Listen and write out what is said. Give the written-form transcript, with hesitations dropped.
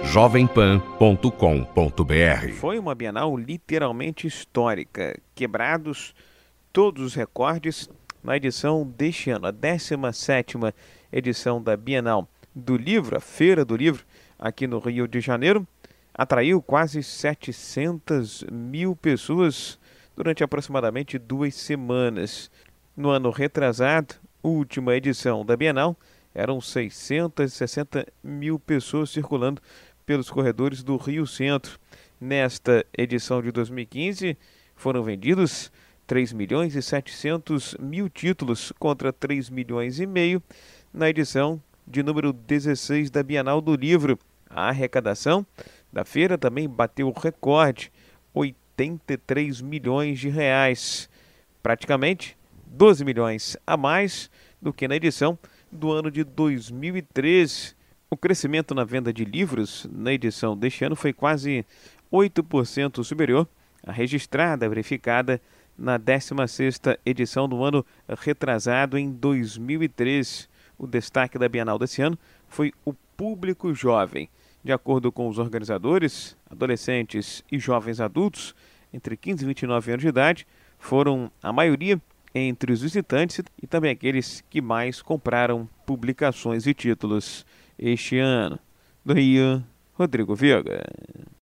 jovempan.com.br. Foi uma Bienal literalmente histórica, quebrados todos os recordes na edição deste ano, a 17ª edição da Bienal do Livro, a Feira do Livro, aqui no Rio de Janeiro, atraiu quase 700 mil pessoas durante aproximadamente 2 semanas. No ano retrasado, última edição da Bienal, eram 660 mil pessoas circulando pelos corredores do Rio Centro. Nesta edição de 2015, foram vendidos 3.700.000 títulos contra 3,5 milhões na edição de número 16 da Bienal do Livro. A arrecadação da feira também bateu o recorde, 83 milhões de reais, praticamente 12 milhões a mais do que na edição do ano de 2013. O crescimento na venda de livros na edição deste ano foi quase 8% superior à registrada, verificada na 16ª edição do ano retrasado em 2013. O destaque da Bienal desse ano foi o público jovem. De acordo com os organizadores, adolescentes e jovens adultos entre 15 e 29 anos de idade foram a maioria entre os visitantes e também aqueles que mais compraram publicações e títulos este ano. Do Rio, Rodrigo Viega.